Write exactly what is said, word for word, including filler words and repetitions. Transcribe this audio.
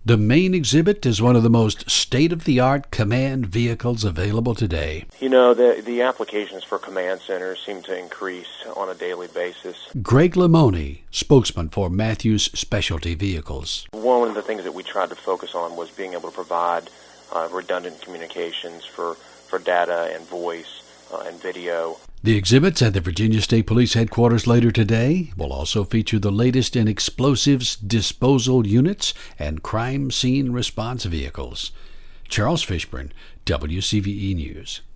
The main exhibit is one of the most state-of-the-art command vehicles available today. You know, the the applications for command centers seem to increase on a daily basis. Greg Limoni, spokesman for Matthews Specialty Vehicles. One of the things that we tried to focus on was being able to provide uh, redundant communications for, for data and voice uh, and video. The exhibits at the Virginia State Police headquarters later today will also feature the latest in explosives disposal units and crime scene response vehicles. Charles Fishburne, W C V E News.